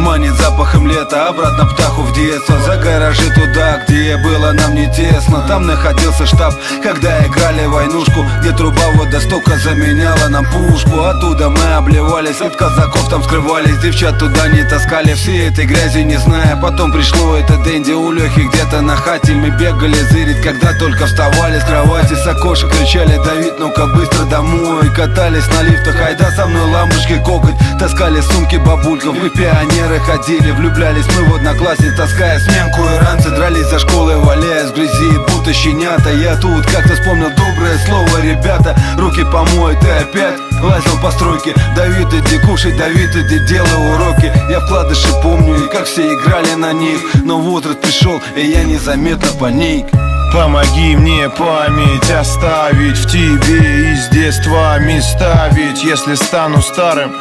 Манит запахом лета, обратно птаху в детство. За гаражи туда, где было нам не тесно. Там находился штаб, когда играли войнушку, где труба водостока заменяла нам пушку. Оттуда мы обливались, от казаков там скрывались, девчат туда не таскали, всей этой грязи не зная. Потом пришло это Дэнди у Лехи где-то на хате. Мы бегали зырить, когда только вставали с кровати. С окошек кричали: Давид, ну-ка быстро домой. Катались на лифтах, айда со мной ламбочкой кокать. Таскали сумки бабульков, мы пионеры ходили. Влюблялись мы в одноклассниц, таская сменку. И ранцы дрались за школой, валяясь в грязи, будто щенята. Я тут как-то вспомнил доброе слово: ребята, руки помой, ты опять лазил по стройке. Давид, иди кушай, Давид, иди делай уроки. Я вкладыши помню, и как все играли на них. Но возраст пришел, и я незаметно паник. Помоги мне память оставить в тебе, из детства места. Ведь если стану старым,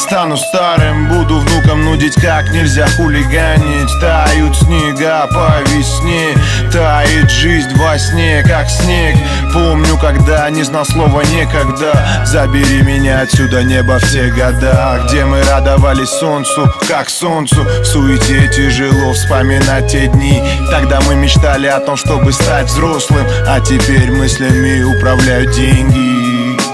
буду внукам нудить, как нельзя хулиганить. Тают снега по весне, тает жизнь во сне, как снег. Помню, когда не знал слова некогда. Забери меня отсюда, небо, в те года, где мы радовались солнцу, как солнцу. В суете тяжело вспоминать те дни. Тогда мы мечтали о том, чтобы стать взрослым, а теперь мыслями управляют деньги.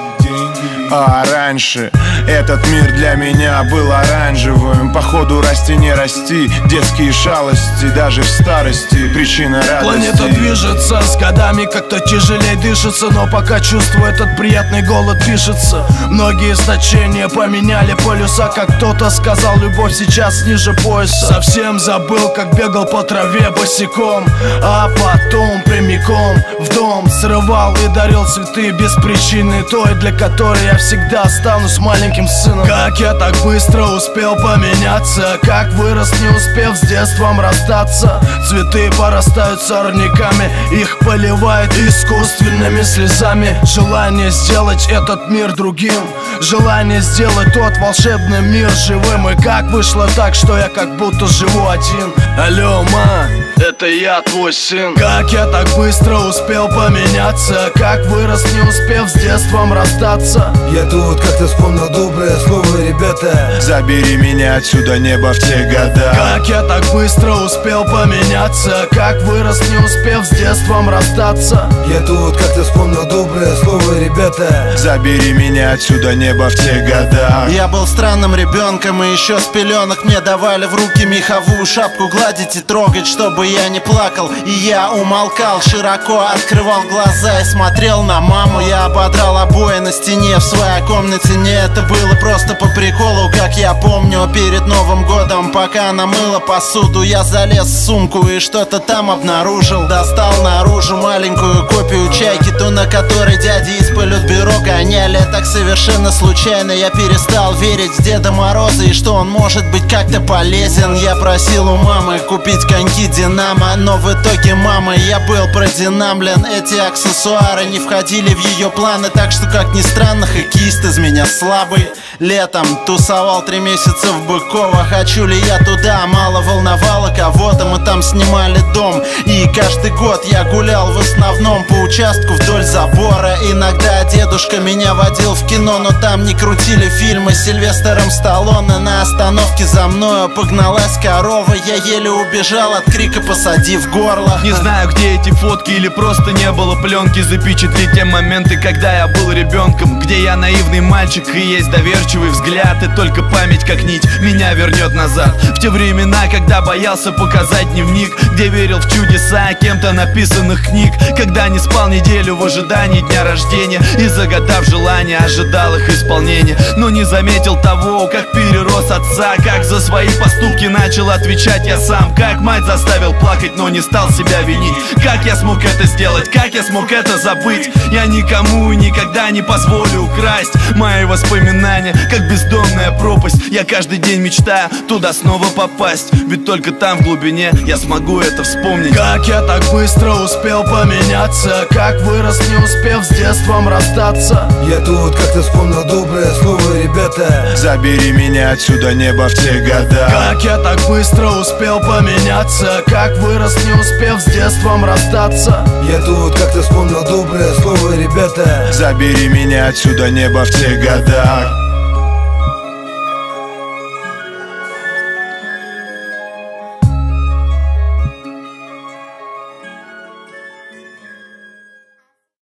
А раньше этот мир для меня был оранжевым. Походу расти не расти, детские шалости, даже в старости причина радости. Планета движется, с годами как-то тяжелее дышится, но пока чувствую этот приятный голод пишется. Многие значения поменяли полюса, как кто-то сказал, любовь сейчас ниже пояса. Совсем забыл, как бегал по траве босиком, а потом прямиком в дом срывал и дарил цветы без причины, той, для которой я всегда останусь маленьким сыном. Как я так быстро успел поменяться, как вырос, не успев с детством расстаться. Цветы порастают сорняками, их поливают искусственными слезами. Желание сделать этот мир другим, желание сделать тот волшебный мир живым. И как вышло так, что я как будто живу один. Алло, ма, это я, твой сын. Как я так быстро успел поменяться, как вырос, не успев с детством расстаться. Я тут как-то вспомнил доброе слово: ребята, забери меня отсюда, небо, в те года. Как я так быстро успел поменяться, как вырос, не успев с детством расстаться. Я тут как-то вспомнил доброе слово: ребята, забери меня отсюда, небо, в те года. Я был странным ребенком, и еще с пеленок мне давали в руки меховую шапку гладить и трогать, чтобы я не плакал. И я умолкал, широко открывал глаза и смотрел на маму. Я ободрал обои на стене в своей комнате. Не, это было просто по приколу, как я помню. Перед Новым годом, пока она мыла посуду, я залез в сумку и что-то там обнаружил. Достал наружу маленькую копию чайки, ту, на которой дяди из Политбюро гоняли. Так совершенно случайно я перестал верить в Деда Мороза и что он может быть как-то полезен. Я просил у мамы купить коньки Динамо, но в итоге мамой я был продинамлен. Эти аксессуары не входили в ее планы, так что, как ни странно, хоккеист из меня слабый. Летом тусовал 3 месяца в Быково. Хочу ли я туда? Мало волновало кого-то. Мы там снимали дом, и каждый год я гулял в основном по участку вдоль забора. Иногда дедушка меня водил в кино, но там не крутили фильмы с Сильвестром Сталлоне. На остановке за мною погналась корова. Я еле убежал от крика, посадив горло. Не знаю, где эти фотки, или просто не было пленки. Запечатлеть те моменты, когда я был ребенком, где я наивный мальчик и есть доверчивый взгляд. И только память, как нить, меня вернет назад в те времена, когда боялся показать дневник, где верил в чудеса кем-то написанных книг, когда не спал неделю в ожидании дня рождения и, загадав желания, ожидал их исполнения. Но не заметил того, как перерос отца, как за свои поступки начал отвечать я сам, как мать заставил плакать, но не стал себя винить. Как я смог это сделать, как я смог это забыть? Я никому и никогда не позволю украсть мои воспоминания, как бездонная пропасть. Я каждый день мечтаю туда снова попасть, ведь только там в глубине я смогу это вспомнить. Как я так быстро успел поменяться, как вырос, не успев с детством расстаться. Я тут как-то вспомнил доброе слово: ребята, забери меня отсюда, небо, в те года. Как я так быстро успел поменяться, как вырос, не успев с детством расстаться. Я тут как-то вспомнил доброе слово: ребята, забери меня отсюда, небо, в те года.